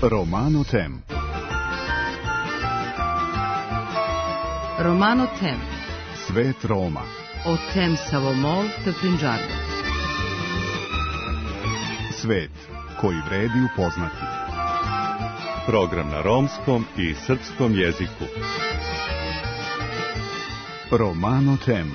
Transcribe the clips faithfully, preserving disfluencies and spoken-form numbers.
Romano Tem. Romano Tem. Svet Roma. O tem savomol te prinđardo. Svet koji vredi upoznati. Program na romskom i srpskom jeziku. Romano Tem.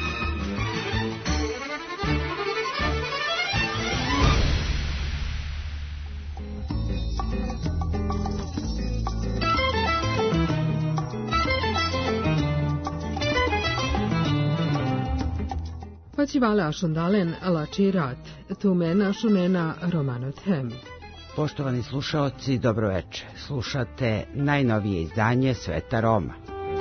Facivala šundalen lači rat, tu mena šunena Romano Tem. Poštovani slušaoci, dobroveče. Slušate najnovije izdanje Sveta Roma.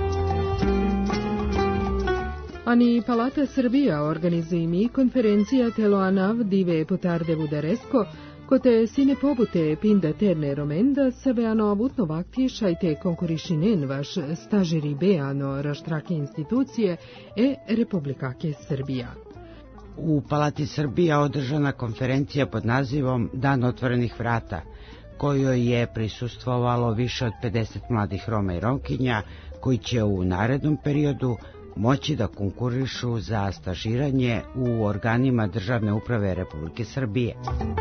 Ani Palata Srbija organizuje mi konferencija teloanav dive putarde Budaresko, kote sine pobute pinda terne romenda sabeano avutno vaktiša i te konkurišinen vaš stažeri beano raštrake institucije e Republikake Srbija. U Palati Srbija održana konferencija pod nazivom Dan otvorenih vrata, kojoj je prisustvovalo više od pedeset mladih Roma i Romkinja koji će u narednom periodu moći da konkurišu za stažiranje u organima državne uprave Republike Srbije.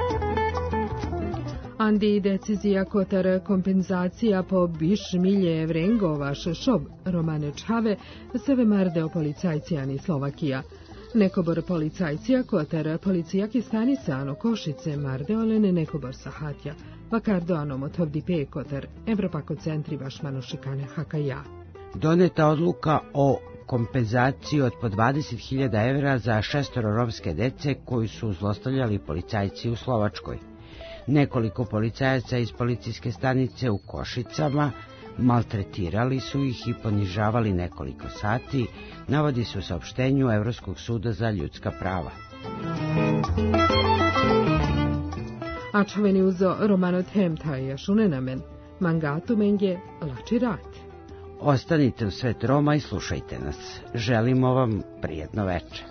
Andi decizija kotar kompenzacija po biš milje vrengo vaš šob Romane Čave seve mardeo policajcijani Slovakija. Nekobor policajcija kotar policijaki stanica ano Košice mardeolene nekobor sahatja, vakardo ano motovdi pe kotar Evropako centri vaš manušikane hakaja. Doneta odluka o kompenzaciji od po dvadeset hiljada evra za šestoro romske dece koji su zlostavljali policajci u Slovačkoj. Nekoliko policajaca iz policijske stanice u Košicama maltretirali su ih i ponižavali nekoliko sati, navodi se u saopštenju Evropskog suda za ljudska prava. A čoveni uzo Romano Tem taja šunenamen, mangato menge lači rat. Ostanite u Svet Roma i slušajte nas. Želimo vam prijetno veče.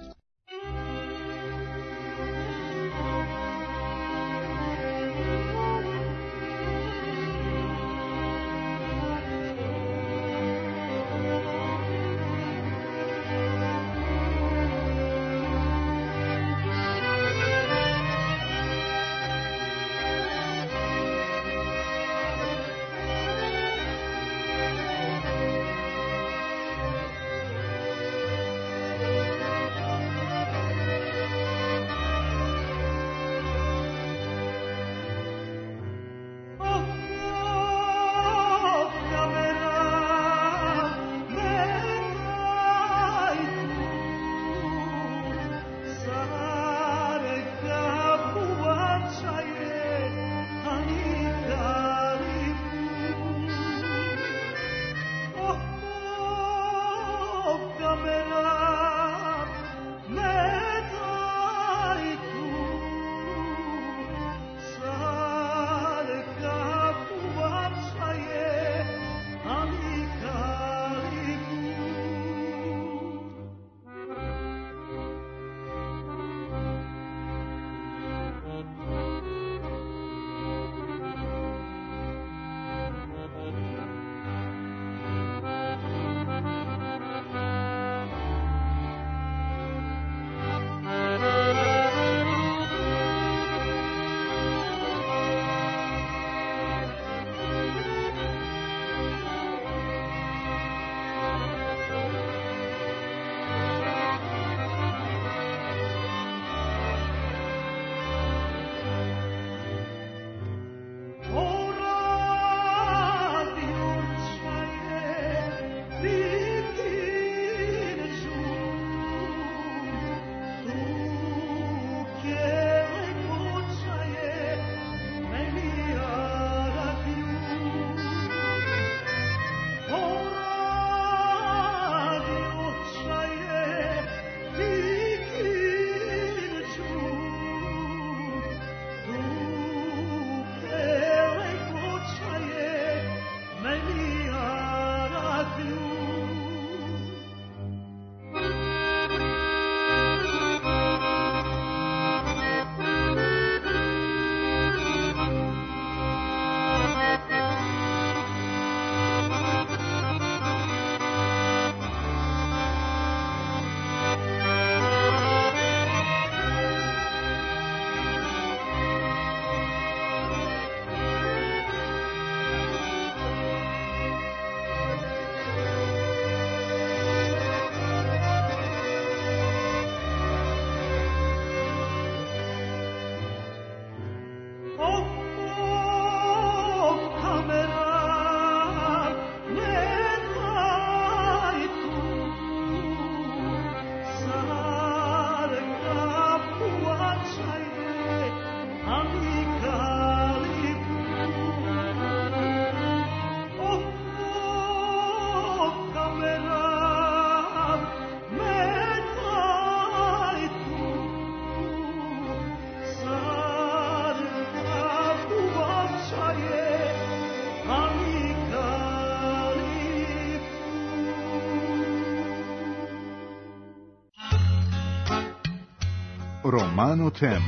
Romano Tem.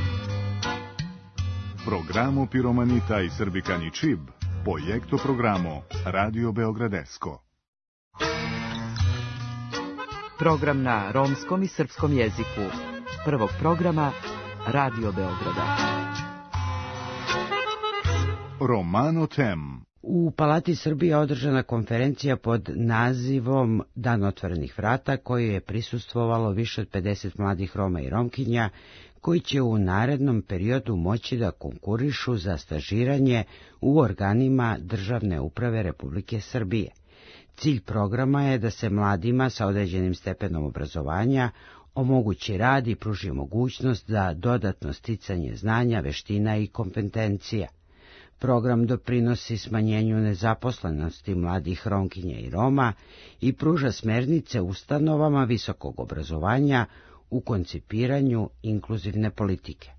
Programo Piromanita i Srbikani Čib, projekto programo Radio Beogradesko. Program na romskom i srpskom jeziku. Prvog programa Radio Beograda. Romano Tem. U Palati Srbije održana konferencija pod nazivom Dan otvorenih vrata, koju je prisustvovalo više od pedeset mladih Roma i Romkinja, koji će u narednom periodu moći da konkurišu za stažiranje u organima državne uprave Republike Srbije. Cilj programa je da se mladima sa određenim stepenom obrazovanja omogući rad i pruži mogućnost za dodatno sticanje znanja, veština i kompetencija. Program doprinosi smanjenju nezaposlenosti mladih Romkinja i Roma i pruža smernice ustanovama visokog obrazovanja u koncipiranju inkluzivne politike.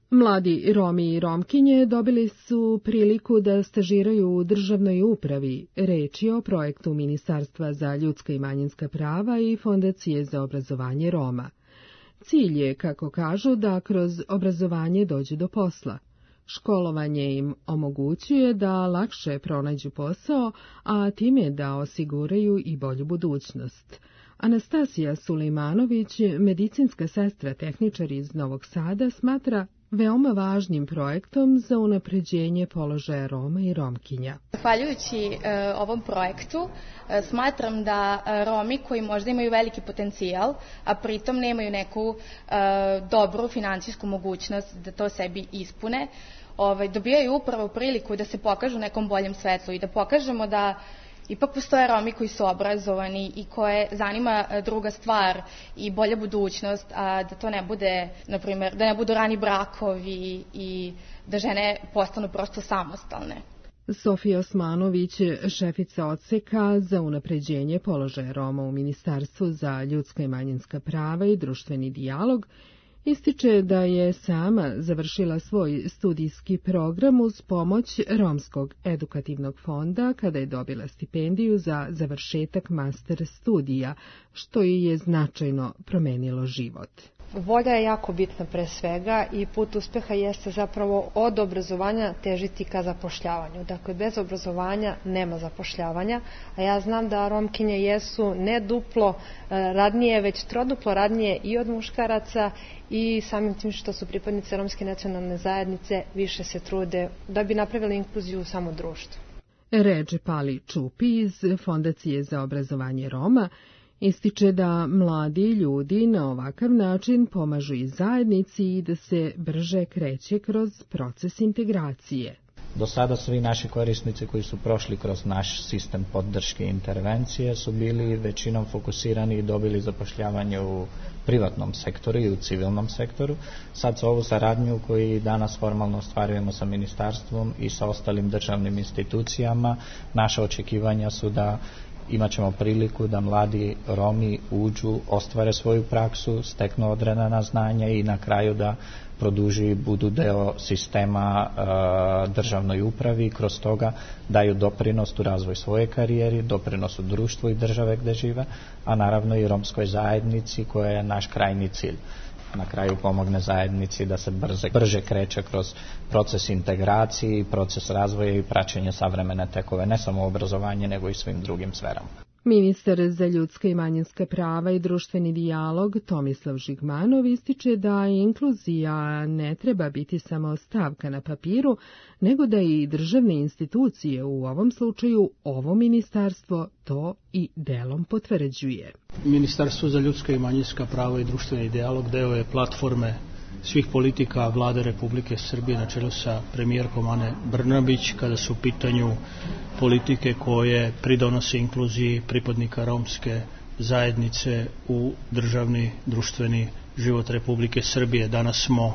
Mladi Romi i Romkinje dobili su priliku da stažiraju u državnoj upravi. Reč je o projektu Ministarstva za ljudska i manjinska prava i Fondacije za obrazovanje Roma. Cilj je, kako kažu, da kroz obrazovanje dođu do posla. Školovanje im omogućuje da lakše pronađu posao, a time da osiguraju i bolju budućnost. Anastasija Sulejmanović, medicinska sestra tehničar iz Novog Sada, smatra veoma važnim projektom za unapređenje položaja Roma i Romkinja. Zahvaljujući e, ovom projektu e, smatram da e, Romi koji možda imaju veliki potencijal, a pritom nemaju neku e, dobru finansijsku mogućnost da to sebi ispune, ovaj, dobijaju upravo priliku da se pokažu u nekom boljem svetlu i da pokažemo da ipak postoje Romi koji su obrazovani i koje zanima druga stvar i bolja budućnost, a da to ne bude, na primjer, da ne budu rani brakovi i da žene postanu prosto samostalne. Sofija Osmanović, šefica odseka za unapređenje položaja Roma u Ministarstvu za ljudska i manjinska prava i društveni dijalog, ističe da je sama završila svoj studijski program uz pomoć Romskog edukativnog fonda kada je dobila stipendiju za završetak master studija, što joj je značajno promenilo život. Volja je jako bitna pre svega i put uspeha jeste zapravo od obrazovanja težiti ka zapošljavanju. Dakle, bez obrazovanja nema zapošljavanja, a ja znam da Romkinje jesu ne duplo radnije, već troduplo radnije i od muškaraca i samim tim što su pripadnice romske nacionalne zajednice više se trude da bi napravili inkluziju u samo društvo. Ređe Pali Čupi iz Fondacije za obrazovanje Roma ističe da mladi ljudi na ovakav način pomažu i zajednici i da se brže kreće kroz proces integracije. Do sada svi naši korisnici koji su prošli kroz naš sistem podrške i intervencije su bili većinom fokusirani i dobili zapošljavanje u privatnom sektoru i u civilnom sektoru. Sad sa ovu saradnju koju danas formalno ostvarujemo sa ministarstvom i sa ostalim državnim institucijama, naša očekivanja su da imat ćemo priliku da mladi Romi uđu, ostvare svoju praksu, steknu određena znanja i na kraju da produži, budu deo sistema e, državnoj upravi i kroz toga daju doprinos u razvoj svoje karijeri, doprinos u društvu i države gde žive, a naravno i romskoj zajednici koja je naš krajni cilj. Na kraju pomogne zajednici da se brže, brže kreće kroz proces integracije, proces razvoja i praćenja savremene tekove, ne samo obrazovanje, nego i svim drugim sferama. Ministar za ljudska i manjinska prava i društveni dijalog Tomislav Žigmanov ističe da inkluzija ne treba biti samo stavka na papiru, nego da i državne institucije, u ovom slučaju ovo ministarstvo, to i delom potvrđuje. Ministarstvo za ljudska i manjinska prava i društveni dijalog deo je platforme svih politika Vlade Republike Srbije na čelu sa premijerkom Ane Brnabić kada su u pitanju politike koje pridonose inkluziji pripadnika romske zajednice u državni društveni život Republike Srbije. Danas smo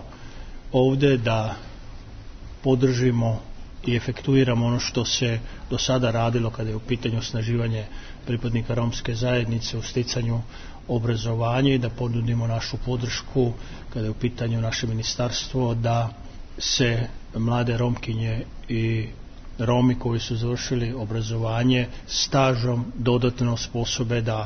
ovde da podržimo i efektuiramo ono što se do sada radilo kada je u pitanju osnaživanje pripadnika romske zajednice u sticanju obrazovanja i da ponudimo našu podršku kada je u pitanju naše ministarstvo da se mlade Romkinje i Romi koji su završili obrazovanje stažom dodatno osposobe da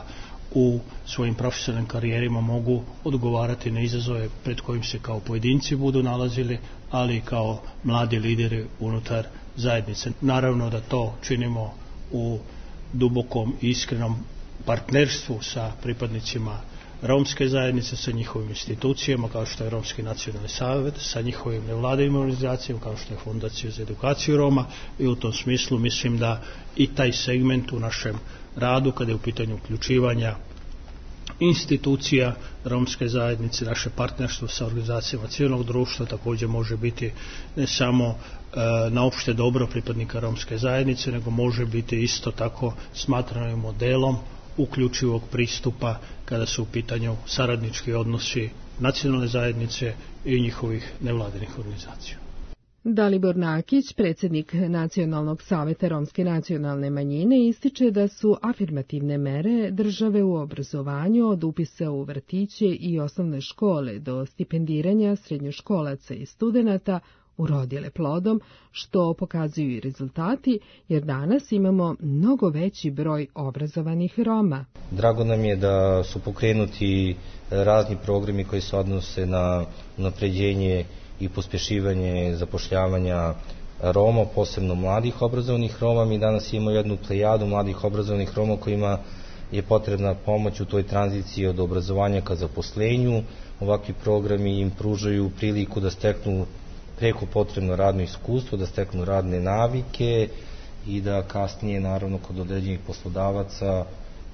u svojim profesionalnim karijerima mogu odgovarati na izazove pred kojim se kao pojedinci budu nalazili, ali i kao mladi lideri unutar zajednice. Naravno da to činimo u dubokom i iskrenom partnerstvu sa pripadnicima romske zajednice, sa njihovim institucijama kao što je Romski nacionalni savjet, sa njihovim nevladinim organizacijama kao što je Fondacija za edukaciju Roma, i u tom smislu mislim da i taj segment u našem radu, kada je u pitanju uključivanja institucija romske zajednice, naše partnerstvo sa organizacijama civilnog društva također može biti ne samo e, na opšte dobro pripadnika romske zajednice, nego može biti isto tako smatrano modelom uključivog pristupa kada su u pitanju saradnički odnosi nacionalne zajednice i njihovih nevladinih organizacija. Dalibor Nakić, predsjednik Nacionalnog saveta romske nacionalne manjine, ističe da su afirmativne mere države u obrazovanju od upisa u vrtiće i osnovne škole do stipendiranja srednjoškolaca i studenata urodile plodom, što pokazuju i rezultati, jer danas imamo mnogo veći broj obrazovanih Roma. Drago nam je da su pokrenuti razni programi koji se odnose na unapređenje i pospješivanje zapošljavanja Roma, posebno mladih obrazovanih Roma. Mi danas imamo jednu plejadu mladih obrazovanih Roma kojima je potrebna pomoć u toj tranziciji od obrazovanja ka zaposlenju. Ovakvi programi im pružaju priliku da steknu preko potrebno radno iskustvo, da steknu radne navike i da kasnije, naravno, kod određenih poslodavaca e,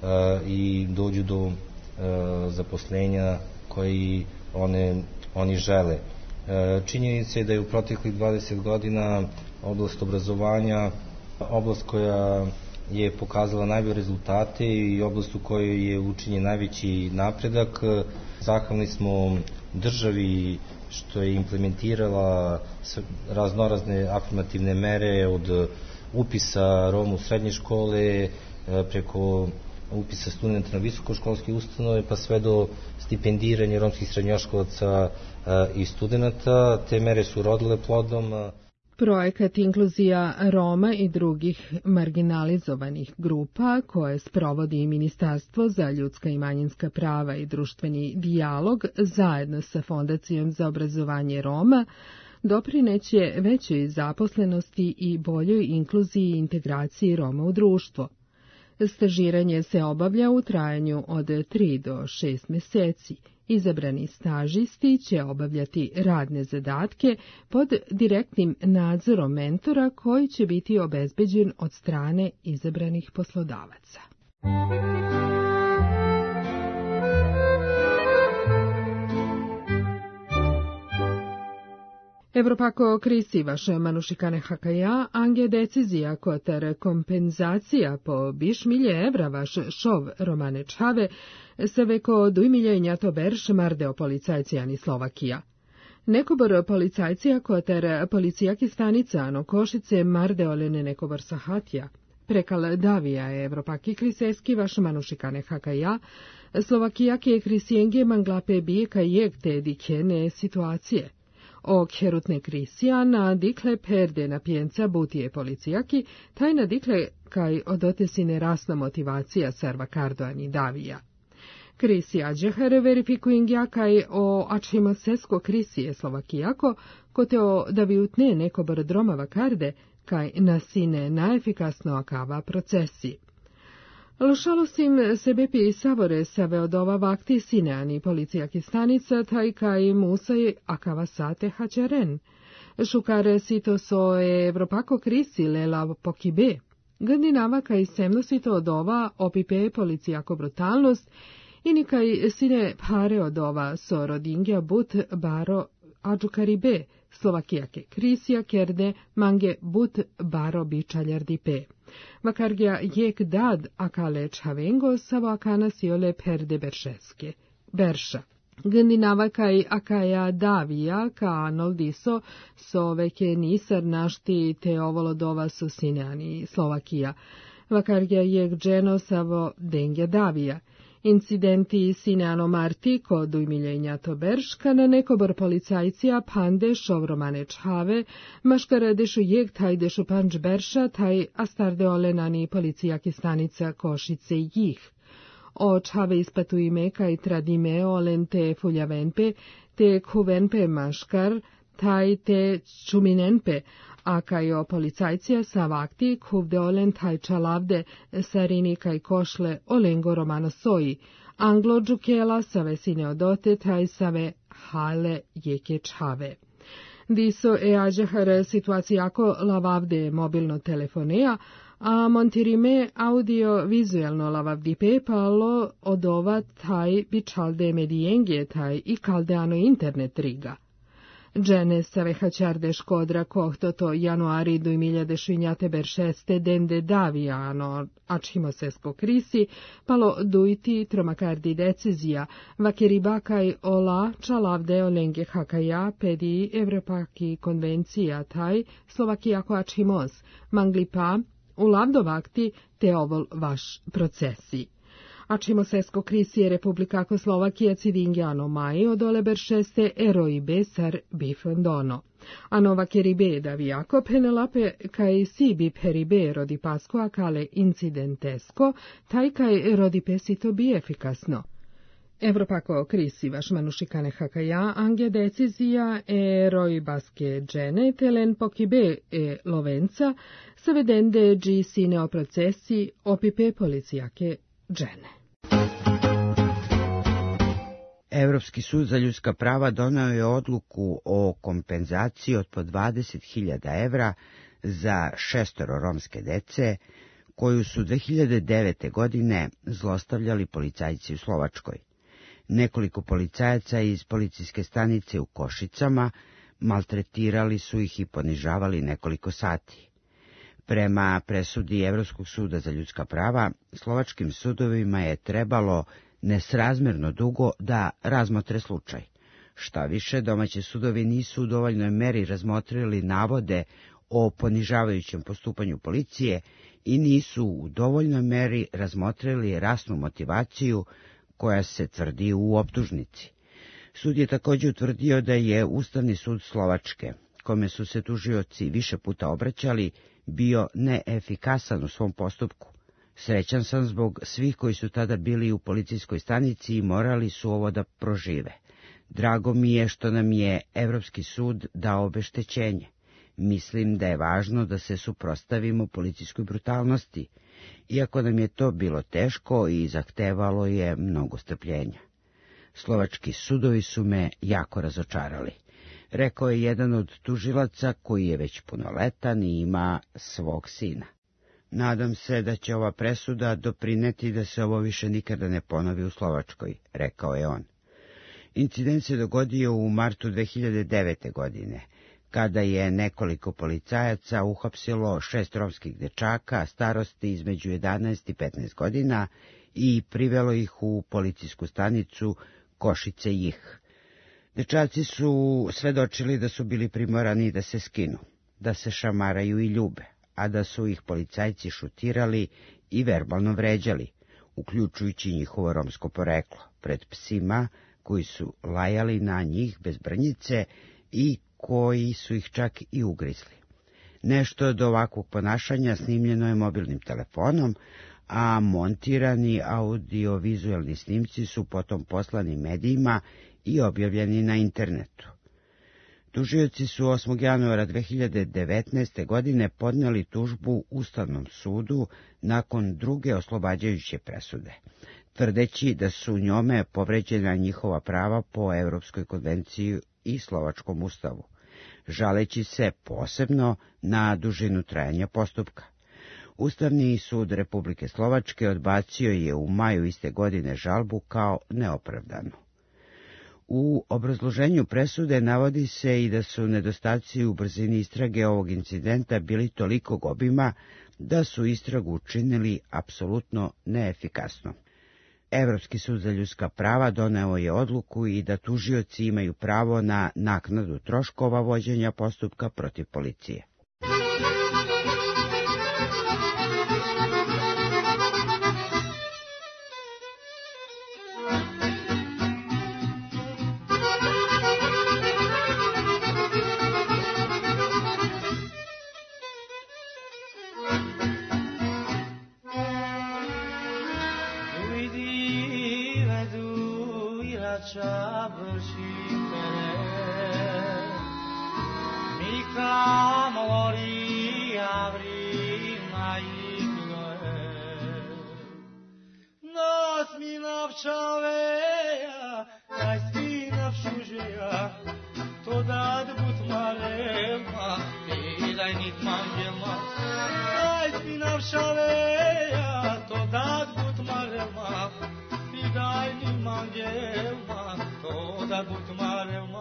i dođu do e, zaposlenja koji one, oni žele. E, činjenica je da je u proteklih dvadeset godina oblast obrazovanja oblast koja je pokazala najbolje rezultate i oblast u kojoj je učinjen najveći napredak. Zahvalni smo državi što je implementirala raznorazne afirmativne mere od upisa Roma u srednje škole, preko upisa studenta na visokoškolske ustanove, pa sve do stipendiranja romskih srednjoškolaca i studenta. Te mere su urodile plodom. Projekat Inkluzija Roma i drugih marginalizovanih grupa, koje sprovodi Ministarstvo za ljudska i manjinska prava i društveni dijalog zajedno sa Fondacijom za obrazovanje Roma, doprineće većoj zaposlenosti i boljoj inkluziji i integraciji Roma u društvo. Stažiranje se obavlja u trajanju od tri do šest mjeseci. Izabrani stažisti će obavljati radne zadatke pod direktnim nadzorom mentora koji će biti obezbeđen od strane izabranih poslodavaca. Evropako krisivaš manušikane hakaja, ange decizija kotar kompenzacija po biš milje evra vaš šov Romane Čave, se veko dujmiljenja to berš mardeo policajcijani Slovakija. Nekobor policajcija kotar policijaki stanica ano Košice mardeolene nekobor sahatija. Prekal davija je Evropaki kriseski vaš manušikane hakaja, Slovakijake krisijenge manglape bijeka jeg te dikene situacije. O herutne krisija na dikle perde na pijenca butije policijaki, taj na dikle kaj odotesine rasna motivacija serva kardoani davija. Krisija džeher verifikuingja kaj o ačima sesko krisije Slovakijako, kote o da vi utne neko brodromava karde, kaj nasine naefikasno akava procesi. Lošalosim sebe pi savore save od ova vakti sineani policijaki stanica, taj kaj musaj akava sate hačaren. Šukare sito so e Evropako krisi lela pokibe. Gandinava kaj semno sito od ova opipe policijako brutalnost, i nikaj sine pare od ova so rodingja but baro adžukaribe, Slovakijake krisija kerde mange but baro bičaljardipe. Vakargja jek dad akale čavengo savo akana siole perde beršeske. Berša. Gandinava kaj akaja davija ka anoldiso so veke nisar našti te ovolodova su sineani Slovakija. Vakargja jek dženo savo dengja davija. Incidenti sineano marti kod ujmiljenja to berška na nekobor policajcija pande šovromane čave, maškara dešu jeg taj dešu panč berša taj astarde olenani policijaki stanica Košice jih. o čave ispatu imeka i tradimeo lente fuljavenpe, te kuvenpe maškar, taj te čuminenpe, a kaj o policajcija sa vakti kuvde olen taj čalavde sarini kaj košle olengo romano soji, anglo džukela save sine odote taj save hale jeke čave. Diso e ađehar situacijako lavavde mobilno telefonea, a montirime audio-vizuelno lavavdipe palo odova taj bičalde medijenge taj i kaldeano internet riga. Džene save haćarde škodra kohto to januari do miljade šinjate beršeste dende davijano, ačimo sesko krisi, palo dujti tromakardi decizija, vakeribakaj ola čalavde olenge hakaja pedi Evropaki konvencija taj, Slovakijako ačimoz, manglipa, u lavdovakti te ovol vaš procesi. Ačimo sesko krisi Republikako Slovakija civingiano mai odole beršeste eroi besar bifendono. A nova keribe davijako penelape kaj sibi peribe rodi pasko akale incidentesko, taj kaj rodi pesito bi efikasno. Evropako krisi vaš manušikane hakaja, ange decizija e roi baske džene, telen pokibe e lovenca, savedende dži sine o procesi opipe policijake džene. Evropski sud za ljudska prava doneo je odluku o kompenzaciji od po dvadeset hiljada evra za šestoro romske dece, koju su dve hiljade devete. godine zlostavljali policajci u Slovačkoj. Nekoliko policajaca iz policijske stanice u Košicama maltretirali su ih i ponižavali nekoliko sati. Prema presudi Evropskog suda za ljudska prava, slovačkim sudovima je trebalo nesrazmjerno dugo da razmotre slučaj. Šta više, domaći sudovi nisu u dovoljnoj meri razmotrili navode o ponižavajućem postupanju policije i nisu u dovoljnoj meri razmotrili rasnu motivaciju koja se tvrdi u optužnici. Sud je također utvrdio da je Ustavni sud Slovačke, kome su se tužioci više puta obraćali, bio neefikasan u svom postupku. Srećan sam zbog svih koji su tada bili u policijskoj stanici i morali su ovo da prožive. Drago mi je što nam je Evropski sud dao obeštećenje. Mislim da je važno da se suprotstavimo policijskoj brutalnosti, iako nam je to bilo teško i zahtevalo je mnogo strpljenja. Slovački sudovi su me jako razočarali, rekao je jedan od tužilaca koji je već punoletan i ima svog sina. Nadam se da će ova presuda doprineti da se ovo više nikada ne ponovi u Slovačkoj, rekao je on. Incident se dogodio u martu dve hiljade devete. godine, kada je nekoliko policajaca uhapsilo šest romskih dečaka starosti između jedanaest i petnaest godina i privelo ih u policijsku stanicu Košice Jih. Dečaci su svedočili da su bili primorani da se skinu, da se šamaraju i ljube, a da su ih policajci šutirali i verbalno vređali, uključujući njihovo romsko poreklo, pred psima koji su lajali na njih bez brnjice i koji su ih čak i ugrizli. Nešto od ovakvog ponašanja snimljeno je mobilnim telefonom, a montirani audio-vizuelni snimci su potom poslani medijima i objavljeni na internetu. Tužioci su osmog januara dve hiljade devetnaeste. godine podnijeli tužbu Ustavnom sudu nakon druge oslobađajuće presude, tvrdeći da su njome povređena njihova prava po Evropskoj konvenciji i Slovačkom ustavu, žaleći se posebno na dužinu trajanja postupka. Ustavni sud Republike Slovačke odbacio je u maju iste godine žalbu kao neopravdanu. U obrazloženju presude navodi se i da su nedostaci u brzini istrage ovog incidenta bili tolikog obima da su istragu učinili apsolutno neefikasno. Evropski sud za ljudska prava doneo je odluku i da tužioci imaju pravo na naknadu troškova vođenja postupka protiv policije. Vidi vraća vrši teret. Mika mori avri na ignoe. Nas mi navčaveja, kaj svi navšužeja, to dad but marema, i daj nit mangelma. Kaj svi navšaveja, to dad but marema, i daj nit mangelma, to dad but marema.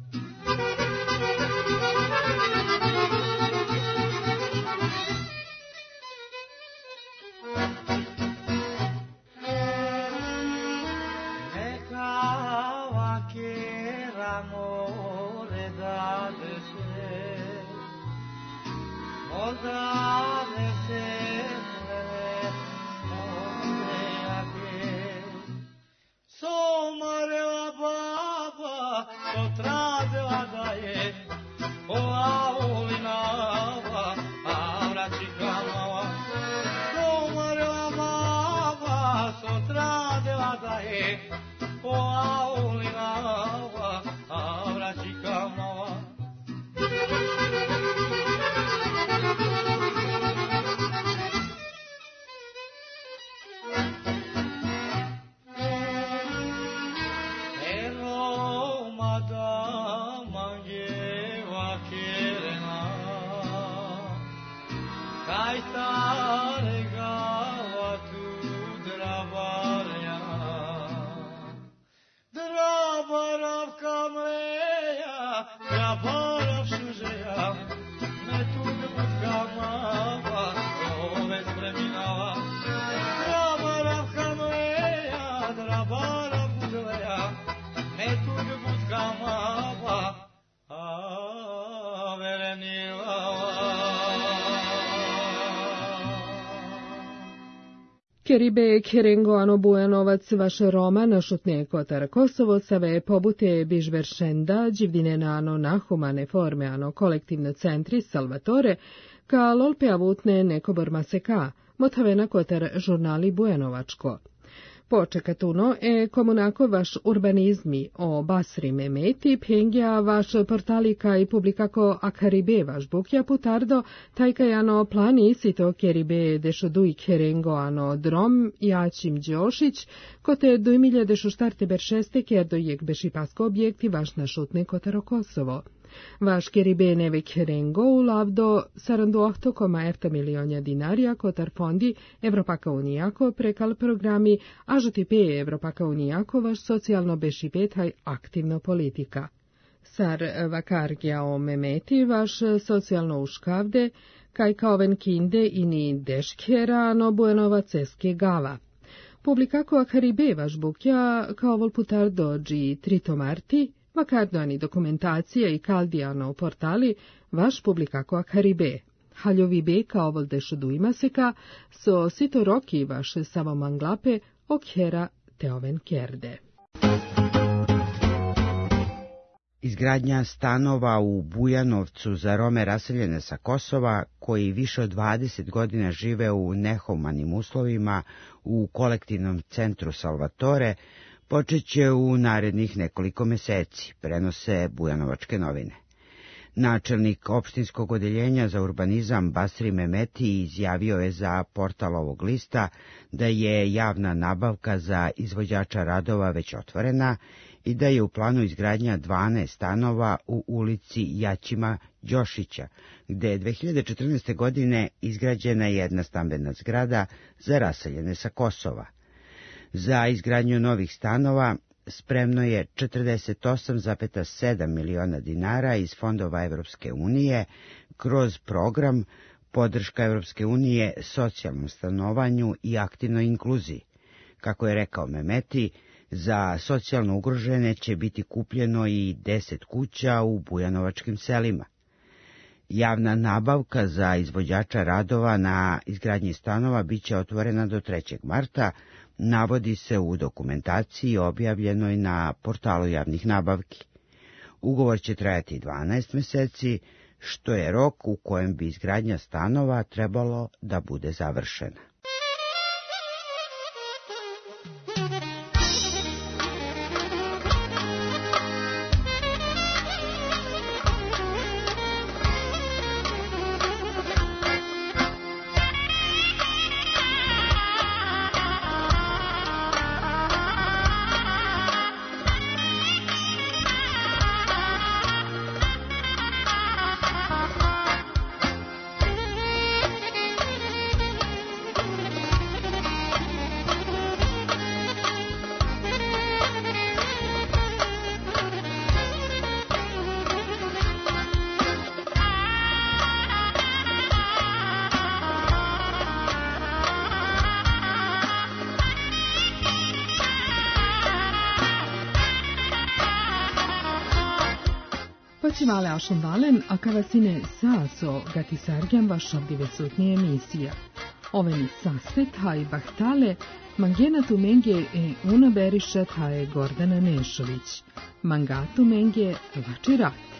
Dale sempre, onde aqui. Somare la baba, so trade la daje, o aulinava, avra cikanava. Somare la baba, so trade la daje, o aulinava, avra cikanava. Keribe Kerengoano Bujanovac, vaš roman Šutne Kotar Kosovo save pobute bižveršenda dživdinenano nahumane formeano kolektivno centri Salvatore ka lolpe avutne nekobor maseka, motavena Kotar žurnali Bujanovačko. Počekatuno e komunako vaš urbanizmi o Basri Memeti, pengja vaš portalika i publikako Akaribe vaš bukja putardo, tajkajano plani sito Keribe dešoduj Kerengoano drom jačim Đošić, kote dujmilje dešo štarte beršeste kerdojek bešipasko objekti vaš našutne Kotaro Kosovo. Vaš Keribe neve Kerengo u lavdo sarandu ohto koma erta milionja dinarija Kotar fondi Evropaka Unijako prekal programi a žutipe Evropaka Unijako vaš socijalno bešipetaj aktivno politika. Sar vakargja o memeti vaš socijalno uškavde kaj kaoven kinde ini deškera no buenova ceske gava. Publikako Akaribe vaš bukja kao volputar dođi tritomarti, vakardoani dokumentacija i kaldijano portali, vaš publikako Akaribe. Haljovi be kao voldešo dujmaseka, so sito roki vaše samomanglape okhera teoven kerde. Izgradnja stanova u Bujanovcu za Rome raseljene sa Kosova, koji više od dvadeset godina žive u nehumanim uslovima u kolektivnom centru Salvatore, počeće u narednih nekoliko meseci, prenose Bujanovačke novine. Načelnik opštinskog odeljenja za urbanizam Basri Memeti izjavio je za portal ovog lista da je javna nabavka za izvođača radova već otvorena i da je u planu izgradnja dvanaest stanova u ulici Jačima Đošića, gde je dve hiljade četrnaeste. godine izgrađena jedna stambena zgrada za raseljene sa Kosova. Za izgradnju novih stanova spremno je četrdeset osam zarez sedam miliona dinara iz fondova Evropske unije kroz program Podrška Evropske unije socijalnom stanovanju i aktivnoj inkluziji. Kako je rekao Memeti, za socijalno ugrožene će biti kupljeno i deset kuća u bujanovačkim selima. Javna nabavka za izvođača radova na izgradnji stanova biće otvorena do trećeg marta, navodi se u dokumentaciji objavljenoj na portalu javnih nabavki. Ugovor će trajati dvanaest meseci, što je rok u kojem bi izgradnja stanova trebalo da bude završena. Počivale ašunvalen, a kavasine saso gatisargjan vaš obdivesutnije emisija. Oveni sastet haj bahtale, mangenatu menge e una berišat haje Gordana Nešović. Mangatu menge vači rat.